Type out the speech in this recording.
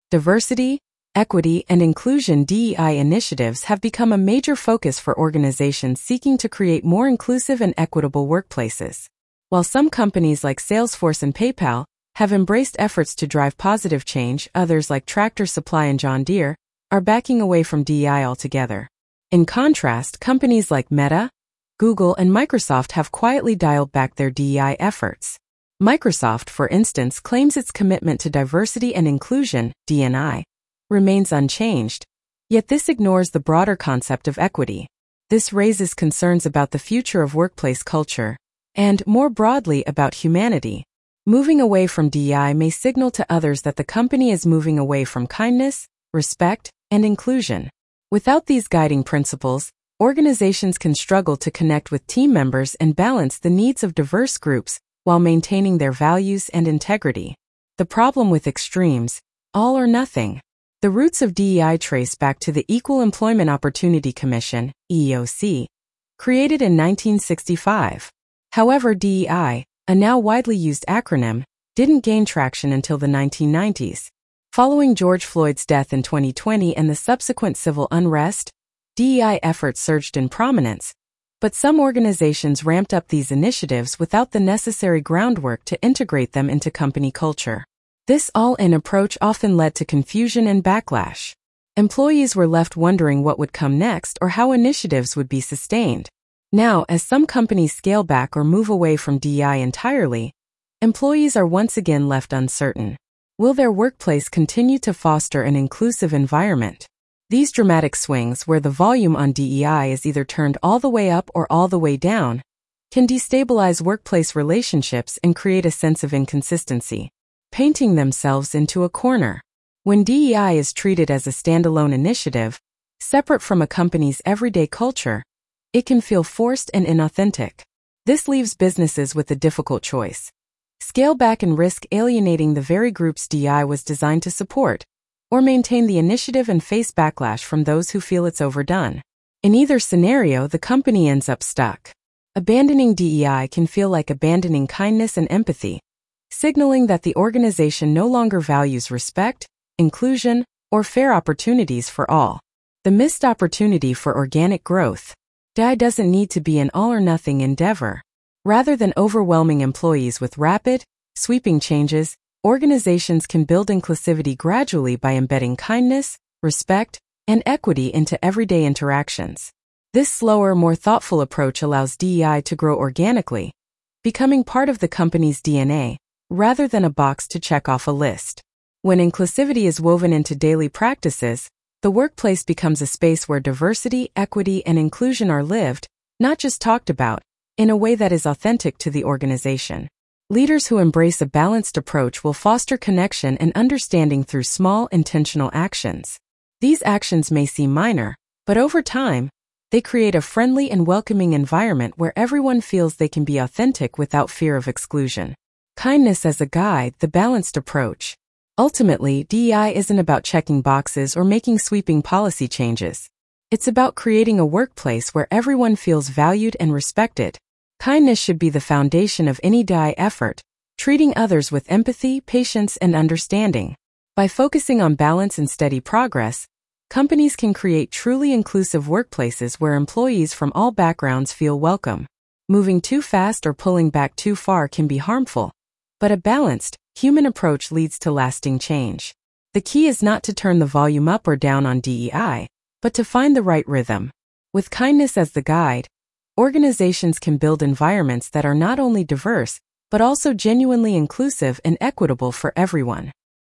Diversity, equity, and inclusion (DEI) initiatives have become a major focus for organizations seeking to create more inclusive and equitable workplaces. While some companies like Salesforce and PayPal have embraced efforts to drive positive change, others like Tractor Supply and John Deere are backing away from DEI altogether. In contrast, companies like Meta, Google, and Microsoft have quietly dialed back their DEI efforts. Microsoft, for instance, claims its commitment to diversity and inclusion, D&I, remains unchanged, yet this ignores the broader concept of equity. This raises concerns about the future of workplace culture, and, more broadly, about humanity. Moving away from DEI may signal to others that the company is moving away from kindness, respect, and inclusion. Without these guiding principles, organizations can struggle to connect with team members and balance the needs of diverse groups while maintaining their values and integrity. The problem with extremes, all or nothing. The roots of DEI trace back to the Equal Employment Opportunity Commission, EEOC, created in 1965. However, DEI, a now widely used acronym, didn't gain traction until the 1990s. Following George Floyd's death in 2020 and the subsequent civil unrest, DEI efforts surged in prominence, but some organizations ramped up these initiatives without the necessary groundwork to integrate them into company culture. This all-in approach often led to confusion and backlash. Employees were left wondering what would come next or how initiatives would be sustained. Now, as some companies scale back or move away from DEI entirely, employees are once again left uncertain. Will their workplace continue to foster an inclusive environment? These dramatic swings, where the volume on DEI is either turned all the way up or all the way down, can destabilize workplace relationships and create a sense of inconsistency, painting themselves into a corner. When DEI is treated as a standalone initiative, separate from a company's everyday culture, it can feel forced and inauthentic. This leaves businesses with a difficult choice. Scale back and risk alienating the very groups DEI was designed to support, or maintain the initiative and face backlash from those who feel it's overdone. In either scenario, the company ends up stuck. Abandoning DEI can feel like abandoning kindness and empathy, signaling that the organization no longer values respect, inclusion, or fair opportunities for all. The missed opportunity for organic growth. DEI doesn't need to be an all-or-nothing endeavor. Rather than overwhelming employees with rapid, sweeping changes, organizations can build inclusivity gradually by embedding kindness, respect, and equity into everyday interactions. This slower, more thoughtful approach allows DEI to grow organically, becoming part of the company's DNA, rather than a box to check off a list. When inclusivity is woven into daily practices, the workplace becomes a space where diversity, equity, and inclusion are lived, not just talked about, in a way that is authentic to the organization. Leaders who embrace a balanced approach will foster connection and understanding through small, intentional actions. These actions may seem minor, but over time, they create a friendly and welcoming environment where everyone feels they can be authentic without fear of exclusion. Kindness as a guide, the balanced approach. Ultimately, DEI isn't about checking boxes or making sweeping policy changes. It's about creating a workplace where everyone feels valued and respected. Kindness should be the foundation of any DEI effort, treating others with empathy, patience, and understanding. By focusing on balance and steady progress, companies can create truly inclusive workplaces where employees from all backgrounds feel welcome. Moving too fast or pulling back too far can be harmful, but a balanced, human approach leads to lasting change. The key is not to turn the volume up or down on DEI, but to find the right rhythm. With kindness as the guide, organizations can build environments that are not only diverse, but also genuinely inclusive and equitable for everyone.